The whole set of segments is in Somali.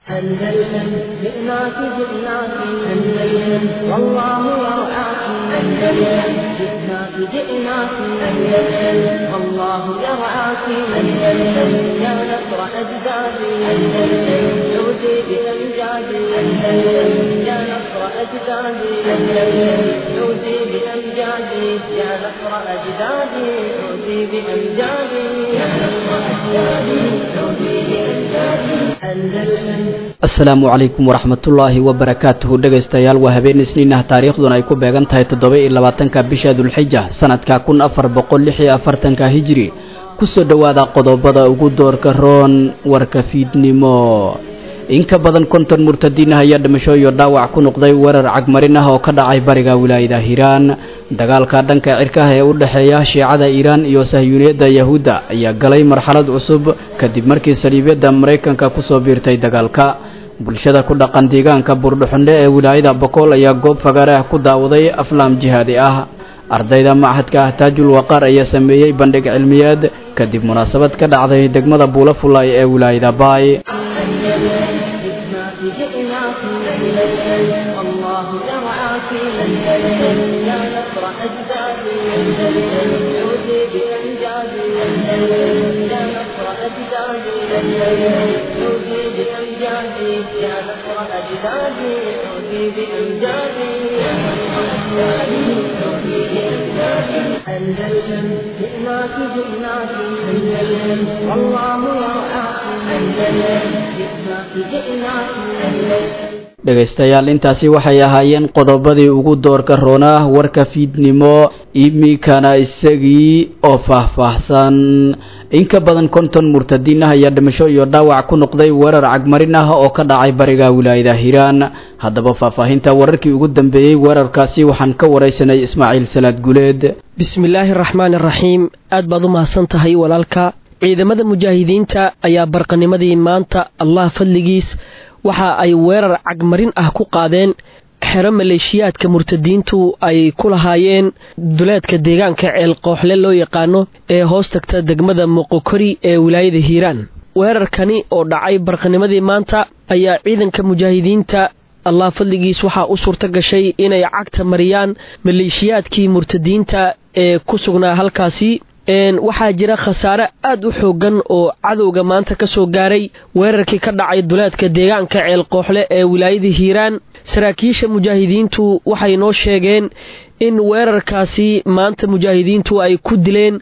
أندلسن جئناك جئناك أندلسن والله يرعاك أندلسن جئناك جئناك أندلسن والله يرعاك أندلسن يا نصر أجدادي أندلسن نوتي بأمجادي أندلسن يا نصر أجدادي أندلسن نوتي بأمجادي يا نصر أجدادي نوتي بأمجادي يا نصر أجدادي نوتي بأمجادي أندلسن. asalaamu calaykum waraxmatullaahi wabarakaatuhu dhegaystayaal waa habeen isniin ah taariikhduna ay ku beegan tahay 27-ka bisha dulxija sanadka 1446 hijri kusoo dhawaada qodobada ugu doorka roon warka fiidnimo in ka badan 50 murtadiin ayaa dhimasho iyo dhaawac ku noqday weerar cagmarin ah oo ka dhacay bariga wilaayada Hiiraan dagaalka dhanka cirka ah ee u dhaxeeya Shiicada Iiraan iyo Sahyuuniyadda Yahuuda ayaa galay marxalad cusub kadib markii Saliibiyadda Mareykanka ku soo biirtay dagaalka bulshada ku dhaqan deegaanka Buurdhuxunle ee wilaayada Boqol ayaa goob fagaare ah ku daawaday aflaam jihaadi ah ardayda macahadka Taajul Waqar ayaa sameeyay bandhig cilmiyeed kadib munaasabad ka dhacday degmada Buulafulay ee wilaayada Baay الله يرعاك أندلسن يا نصر أجدادي أندلسن عودي بأمجادي أندلسن يا نصر أجدادي أندلسن عودي بأمجادي يا نصر أجدادي عودي بأمجادي يا نصر أجدادي عودي بأمجادي أندلسن جئناك جئناك أندلسن والله يرعاك أندلسن جئناك جئناك أندلسن dhegaystayaal intaasi waxay ahaayeen qodobadii ugu doorka roonaa warka fiidnimo imikana isagii oo faahfaahsan in ka badan 50 murtadiin ah ayaa dhimasho iyo dhaawac ku noqday weerar cagmarin ah oo ka dhacay bariga wilaayada Hiiraan haddaba faahfaahinta wararkii ugu dambeeyay weerarkaasi waxaan ka wareysanay Ismaaciil Salaad Guleed bismillaahir rahmaanir rahiim aad baad u mahadsantahay walaalka ciidamada mujaahidiinta ayaa barqanimadii maanta Allah fadligiis waxa ay weerar cagmarin ah ku qaadeen xero maleeshiyaadka murtadiintu ay ku lahaayeen duleedka deegaanka Ceel Qooxle loo yaqaano ee hoos tagta degmada Moqokori ee wilaayada Hiiraan weerarkani oo dhacay barqanimadii maanta ayaa ciidanka mujaahidiinta Allah fadligiis waxa u suurta gashay inay cagta mariyaan maleeshiyaadkii murtadiinta ee ku sugnaa halkaasi waxaa jira khasaare aad u xoogan oo cadowga maanta ka soo gaaray weerarkii ka dhacay duleedka deegaanka Ceel Qooxle ee wilaayada Hiiraan saraakiisha mujaahidiintu waxay noo sheegeen in weerarkaasi maanta mujaahidiintu ay ku dileen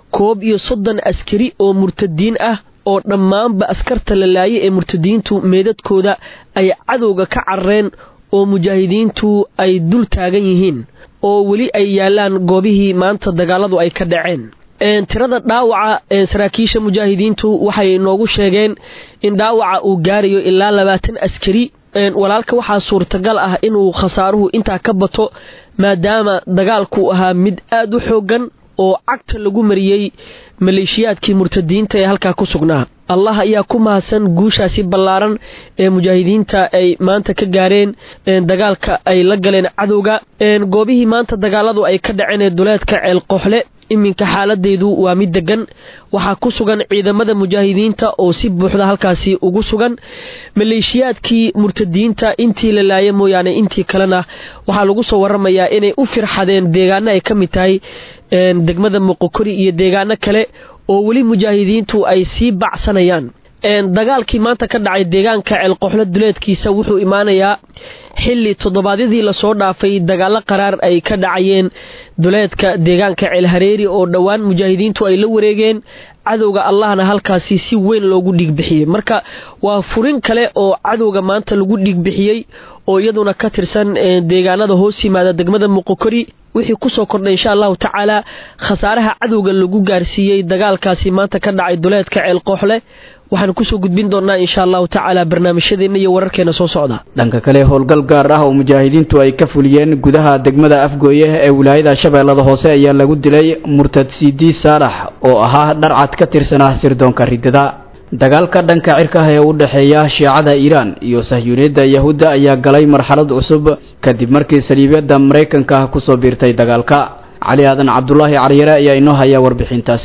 30 askari oo murtadiin ah oo dhammaanba askarta la laayay ee murtadiintu meedadkooda ay cadowga ka carreen oo mujaahidiintu ay dul taagan yihiin oo weli ay yaalaan goobihii maanta dagaaladu ay ka dhaceen tirada dhaawaca ee saraakiisha mujaahidiintu waxay noogu sheegeen in dhaawaca uu gaarayo ilaa 20 askari walaalka waxa suurtagal ah inuu khasaaruhu inta ka bato maadaama dagaalku ahaa mid aad u xoogan oo cagta lagu mariyay maleeshiyaadkii murtadiinta ee halka ku sugnaa Allah ayaa ku mahadsan guushaasi ballaaran ee mujaahidiinta ay maanta ka gaareen dagaalka ay la galeen cadowga goobihii maanta dagaaladu ay ka dhaceen duleedka Ceel Qooxle iminka xaaladeedu waa mid degan waxa ku sugan ciidamada mujaahidiinta oo si buuxda halkaasi ugu sugan maleeshiyaadkii murtadiinta intii la laayay mooyaane intii kalena waxa lagu soo waramayaa inay u firxadeen deegaano ay ka mid tahay degmada Moqokori iyo deegaano kale oo wali mujaahidiintu ay si bacsanayaan dagaalkii maanta ka dhacay deegaanka Ceel Qooxle duleedkiisa wuxuu imaanayaa xilli toddobaadyadii la soo dhaafay dagaalo qaraar ay ka dhacayeen duleedka deegaanka Ceel Hareeri oo dhawaan mujaahidiintu ay la wareegeen cadowga Allahna halkaasi si weyn loogu dhigbixiyay marka waa furin kale oo cadowga maanta lagu dhigbixiyay oo iyaduna ka tirsan deegaanada hoos yimaada degmada Moqokori wixii ku soo kordhay insha Allah tacaala khasaaraha cadowga lagu gaarsiiyay dagaalkaasi maanta ka dhacay duleedka Ceel Qooxle waxaan ku soo gudbin doonaa insha Allah tacaala barnaamijyadeena iyo wararkeena soo socda dhanka kale howlgal gaar ah oo mujaahidiintu ay ka fuliyeen gudaha degmada Afgooye ee wilaayada Shabeellada Hoose ayaa lagu dilay murtad Sidi Saalax oo ahaa dharcad ka tirsan sirdoonka ridada dagaalka dhanka cirka ah ee u dhaxeeya Shiicada Iiraan iyo Sahyuuniyadda Yahuuda ayaa galay marxalad cusub kadib markii Saliibiyadda Mareykanka ku soo biirtay dagaalka Cali Aadan Cabdullaahi Caliyare ayaa inoo haya warbixintaasi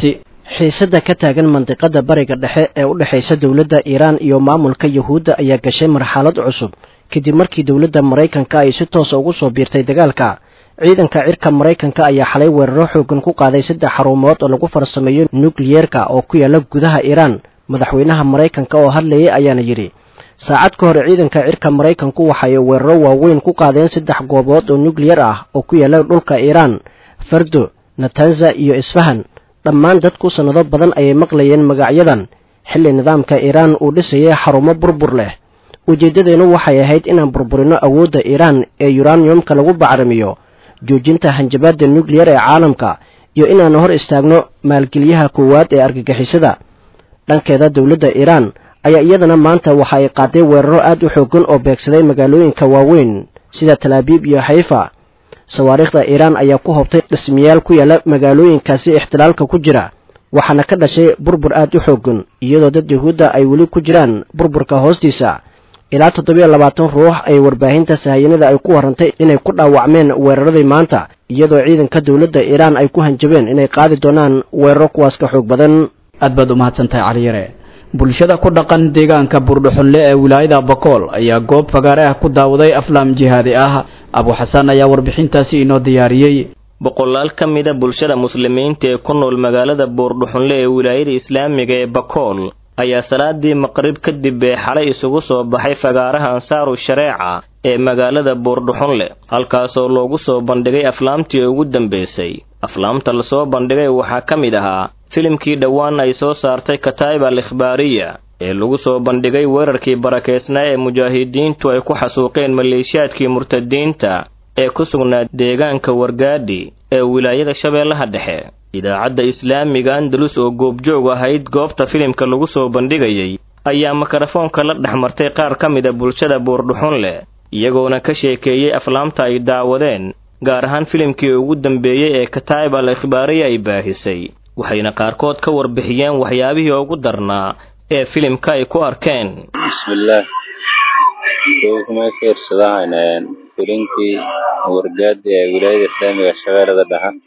xiisada ka taagan mandiqada bariga dhexe ee u dhexaysa dowladda Iiraan iyo maamulka Yahuudda ayaa gashay marxalad cusub kadib markii dowladda Mareykanka ay si toos ah ugu soo biirtay dagaalka. ciidanka cirka Mareykanka ayaa xalay weeraro xooggan ku qaaday 3 xarumood oo lagu farsameeyo nukliyeerka oo ku yaala gudaha Iiraan. madaxweynaha Mareykanka oo hadlayay ayaana yiri saacad ka hor ciidanka cirka Mareykanku waxay weeraro waaweyn ku qaadeen 3 goobood oo nukliyeer ah oo ku yaala dhulka Iiraan, Fardo, Natanza iyo Isfahan. dhammaan dadku sanado badan ayay maqlayeen magacyadan xilli nidaamka Iiraan uu dhisayay xarumo burbur leh. ujeedadeenu waxay ahayd inaan burburino awoodda Iiraan ee uraniumka lagu bacrimiyo, joojinta hanjabaadda nukliyeer ee caalamka iyo inaan hor istaagno maalgeliyaha koowaad ee argagixisada. dhankeeda dowladda Iiraan ayaa iyadana maanta waxa ay qaaday weeraro aad u xooggan oo beegsaday magaalooyinka waaweyn sida Tel Aviv iyo Haifa. sawaariikhda Iiraan ayaa ku hobtay dhismayaal ku yaala magaalooyinkaasi ixtilaalka ku jira, waxaana ka dhashay burbur aad u xooggan iyadoo dad Yahuudda ay weli ku jiraan burburka hoostiisa. ilaa 27 ruux ay warbaahinta sahayanada ay ku warantay inay ku dhaawacmeen weeraradii maanta, iyadoo ciidanka dowladda Iiraan ay ku hanjabeen inay qaadi doonaan weeraro kuwaas ka xoog badan. aad baad u mahadsantahay cali yare. bulshada ku dhaqan deegaanka Buurdhuxunle ee wilaayada Bakool ayaa goob fagaare ah ku daawaday aflaam jihaadi ah. Abu Xasan ayaa warbixintaasi inoo diyaariyay. boqolaal ka mid ah bulshada muslimiinta ee ku nool magaalada Buurdhuxunle ee wilaayada Islaamiga ee Bakool ayaa salaadii maqrib kadib xalay isugu soo baxay fagaaraha Ansaaru Shareeca ee magaalada Buurdhuxunle, halkaasoo loogu soo bandhigay aflaamtii ugu dambeysay. aflaamta la soo bandhigay waxaa ka mid ahaa filimkii dhawaan ay soo saartay Kataib al-Ikhbaariya ee lagu soo bandhigay weerarkii barakeysnaa ee mujaahidiintu ay ku xasuuqeen maleeshiyaadkii murtadiinta ee ku sugnaa deegaanka Wargaadhi ee wilaayada Shabeellaha Dhexe. idaacadda Islaamiga Andalus oo goobjoog ahayd goobta filimka lagu soo bandhigayay ayaa makarafoonka la dhexmartay qaar ka mid ah bulshada Buurdhuxunle, iyagoona ka sheekeeyay aflaamta ay daawadeen, gaar ahaan filimkii ugu dambeeyay ee Kataib al-Ikhbaariya ay baahisay. waxayna qaarkood ka warbixiyeen waxyaabihii ugu darnaa ee filimka ay ku arkeen. bismillaah kuma fiirsadahan filimkii Wargaadhi ee wilaayada Islaamiga Shabeellada Dhexe,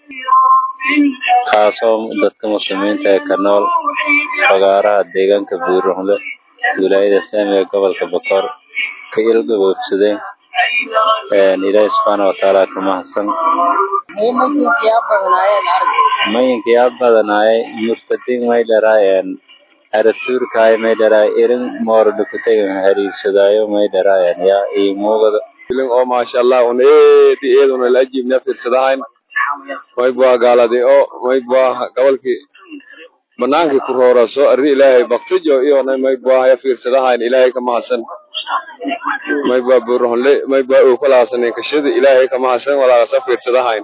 kaasoo dadka muslimiinta ee ka nool fagaaraha deegaanka Buurdhuxunle wilaayada Islaamiga gobolka Bakool ka ilgaboobsadeen. ilaahay subxaanahu wa tacaala ka mahadsan. mayinkii yaa badanaayay murtadiin may dharaayeen aratuurkaay may dharaay irin moorda ku tegan hariirsadaayo may dharaayeen yaa ii muugada filim oo maasha Allah un eeduna la ajibna fiirsadahayn way baa gaaladii oo way baa gobolkii banaankii ku rooraso arri ilaahay baqtijo iyo may baa ya fiirsadahayn ilaahay ka mahadsan. may baa Buurdhuxunle may baa oo kalaasan ka shidi ilaahay ka mahadsan walaa sa fiirsadahayn.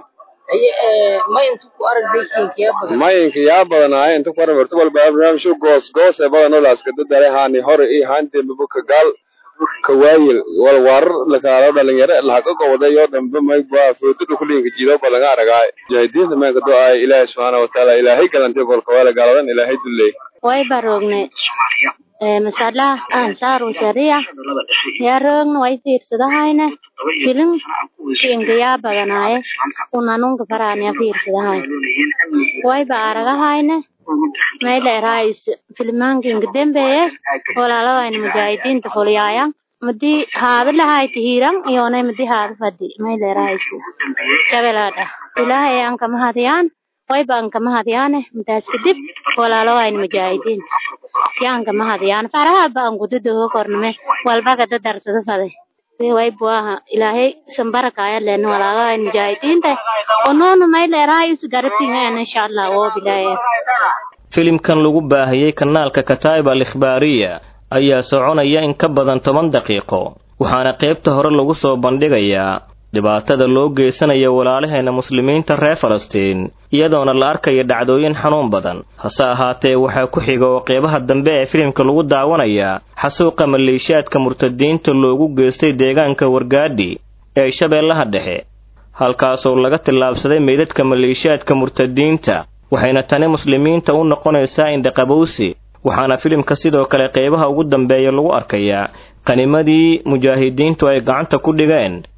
mayinkii yaa badanaay inta ku aragto walba barnaamijyo goos ee badan oo la iska dadaalay haani hore iyo haante buka gaal ka waayil wal warar la kala dhalinyaro la ka go'dayo dambe may baa foodo kulinka jiido badan aragay jaydiinta ma ka do'ay ilaahay subhanahu wa ta'ala ilaahay galantay golka wala gaaladan ilaahay dullay way barogne masala Ansaaru Shareeca yaa roogna way fiirsadahayna filim kingiya badanaaye unanunka faraaniya fiirsadahay way baaragahayna may leerays filmaanka dambeeye walaalada mujaahidiinta fuliyaya madi haadlahay tihiran iyoonay madi haad fadi may leerays Shabeellada ilaahay aan ka mahadiyaan way baan ka mahadiyaan intaas kadib walaalada mujaahidiin yaan ka mahadiyaan faraha baan gududo korname walba ka darsada faday way baa ilaahay sambarakaaya leen walaalada mujaahidiinta onoon may leerays garabtiina insha Allah oo bilaaye. filimkan lagu baahiyay kanaalka Kataib al-Ikhbaariya ayaa soconaya in ka badan 10 daqiiqo, waxaana qaybta hore lagu soo bandhigayaa dhibaatada loo geysanayo walaalaheena muslimiinta reer Falastiin, iyadoona la arkayo dhacdooyin xanuun badan. hase ahaatee waxaa ku xiga oo qaybaha dambe ee filimka lagu daawanayaa xasuuqa maleeshiyaadka murtadiinta loogu geystay deegaanka Wargaadhi ee Shabeellaha Dhexe, halkaasoo laga tillaabsaday meydadka maleeshiyaadka murtadiinta, waxayna tani muslimiinta u noqonaysaa indhaqabowsi. waxaana filimka sidoo kale qaybaha ugu dambeeya lagu arkayaa qanimadii mujaahidiintu ay gacanta ku dhigeen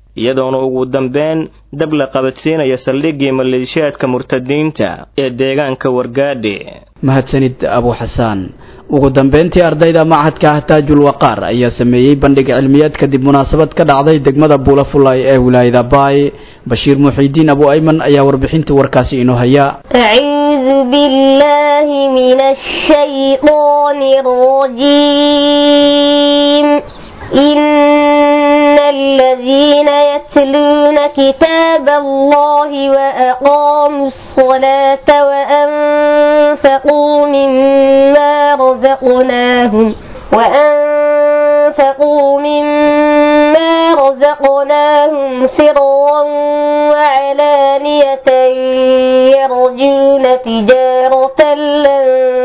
iyadoona ugu dambeyn dab la qabadsiinaya saldhiggii maleeshiyaadka murtadiinta ee deegaanka wargaadhe. mahadsanid abu xasaan. ugu dambeyntii ardayda machadka taajul waqaar ayaa sameeyey bandhig cilmiyeed kadib munaasabad ka dhacday degmada buulafulay ee wilaayada baay. bashiir muxiidiin abu ayman ayaa warbixintii warkaasi inoo haya. a'uudu billaahi minash shaytaanir rajiim. إن الذين يتلون كتاب الله وأقاموا الصلاة وأنفقوا مما رزقناهم سرا وعلانية يرجون تجارة لن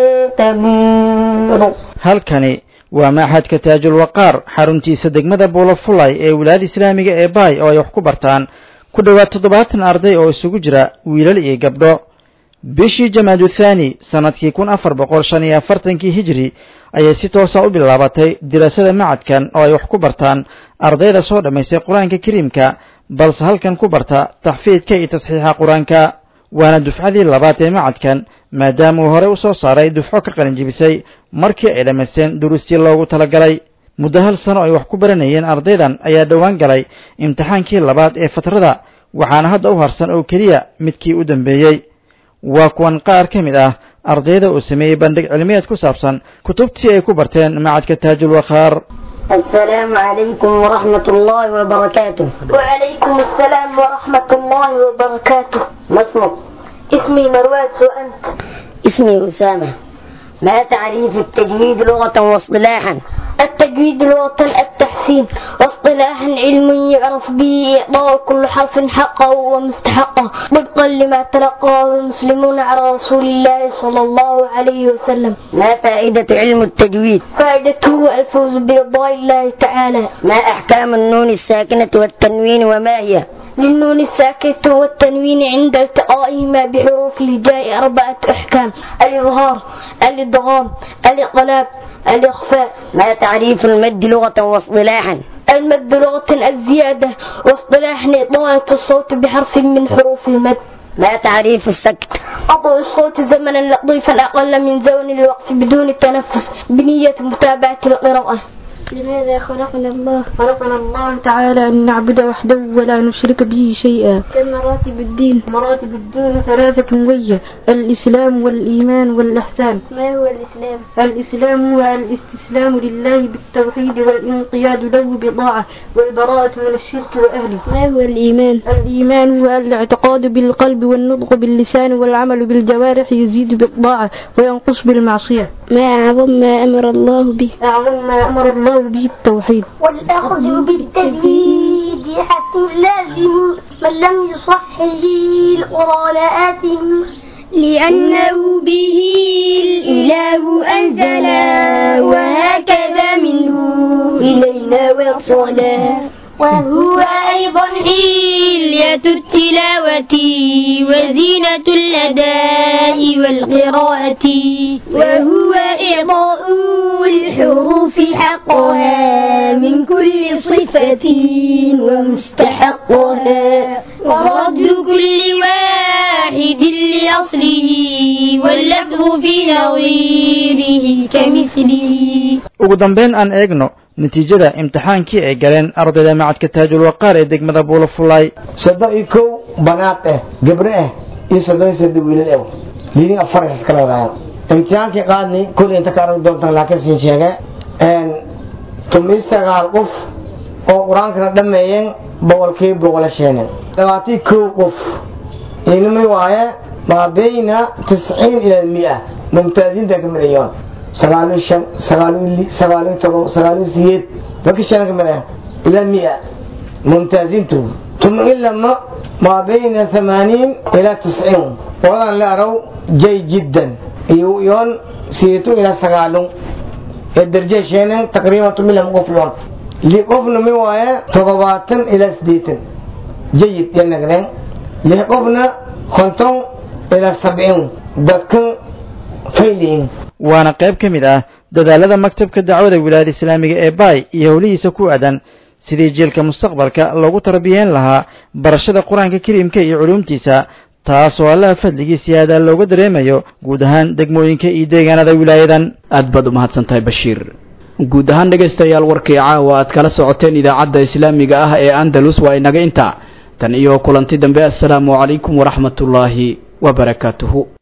تبور. halkani waa machadka taajul waqaar xaruntiisa degmada buulafulay ee wilaayada islaamiga ee baay oo ay wax ku bartaan ku dhowaad 70 arday oo isugu jira wiilal iyo gabdho. bishii jamaadu thani sanadkii 1445 hijri ayay si toos ah u bilaabatay diraasada machadkan oo ay wax ku bartaan ardayda soo dhameystay quraanka kariimka balse halkan ku barta taxfiidka iyo tasxiixa quraanka. waana dufcadii labaad ee machadkan maadaama uu hore u soo saaray dufco ka qalin jibisay markii ay dhamaysteen duruustii loogu talagalay. muddo hal sano ay wax ku baranayeen ardaydan ayaa dhowaan galay imtixaankii labaad ee fatrada waxaana hadda u harsan oo keliya midkii u dambeeyey. waa kuwan qaar ka mid ah ardayda uu sameeyey bandhig cilmiyeed ku saabsan kutubtii ay ku barteen machadka taajul waqaar. السلام عليكم ورحمة الله وبركاته. وعليكم السلام ورحمة الله وبركاته. ما اسمك؟ اسمي مرواز وأنت؟ اسمي أسامة. ما تعريف التجويد لغة واصطلاحا؟ التجويد لغة التحسين، واصطلاحا علم يعرف به إعطاء كل حرف حقه ومستحقه طبقا لما تلقاه المسلمون على رسول الله صلى الله عليه وسلم. ما فائدة علم التجويد؟ فائدته الفوز برضا الله تعالى. ما أحكام النون الساكنة والتنوين وما هي؟ للنون الساكنة والتنوين عند التقائهما بحروف الهجاء 4 أحكام: الإظهار، الإدغام، الإقلاب، الإخفاء. ما تعريف المد لغة واصطلاحا؟ المد لغة الزيادة، واصطلاحا إطالة الصوت بحرف من حروف المد. ما تعريف السكت؟ أضع الصوت زمنا لطيفا أقل من زمن الوقت بدون التنفس بنية متابعة القراءة. لماذا خلقنا الله؟ خلقنا الله تعالى أن نعبد وحده ولا نشرك به شيئا. كمراتب الدين؟ مراتب الدين 3 وهي الإسلام والإيمان والإحسان. ما هو الإسلام؟ الإسلام هو الاستسلام لله بالتوحيد والانقياد له بطاعة والبراءة من الشرك وأهله. ما هو الإيمان؟ الإيمان هو الاعتقاد بالقلب والنطق باللسان والعمل بالجوارح يزيد بالطاعة وينقص بالمعصية. ما أعظم ما أمر الله به؟ أعظم ما أمر الله به التوحيد. والأخذ بالتجويد حتى لازم من لم يصحه القرآن آثم لأنه به الإله أنزل وهكذا منه إلينا وصلا. وهو أيضا حلية التلاوة وزينة الأداء والقراءة. وهو إعطاء الحروف حقها من كل صفة ومستحقها ورد كل واحد لأصله واللفظ في نظيره كمثله. ugu dambeyn aan eegno natiijada imtixaankii ay galeen ardayda machadka taajul waqaar ee degmada buulafulay. 31 banaad gabar iyo 32 wiilal liidin afar iska leedahay. imtixaankii qaadni kulli inta ka arag doontaan laakiin siin sheega tumisagal qof oo quraanka dhameeyeen boqolkiiba boqol sheeneen 22 qof ilmi waaye ma bayna 90 ila 100 mumtaaziin degmadayoon 99 بكشان كمان إلى 100 ممتازين ثم إلا ما بين 80 إلى 90 ولا لا رو جيد جدا يون سيتو إلى 90 الدرجة شينن تقريبا تملهم قفلون لقفنا موايا 70 إلى 60 جيد ينقلن لقفنا 50 إلى 70 دكن فيلين. waana qayb ka mid ah dadaalada maktabka dacwada wilaayada islaamiga ee baay iyo howlihiisa ku aadan sidii jiilka mustaqbalka loogu tarbiyeen lahaa barashada qur-aanka kariimka iyo culuumtiisa taas oo allaha fadligiisa aadaa looga dareemayo guud ahaan degmooyinka iyo deegaanada wilaayadan. aad baad u mahadsantahay bashiir. guud ahaan dhegaystayaal warkii caawa aad kala socoteen idaacadda islaamiga ah ee andalus waa inaga intaa tan iyo kulanti dambe. assalaamu calaykum waraxmatullaahi wabarakaatuhu.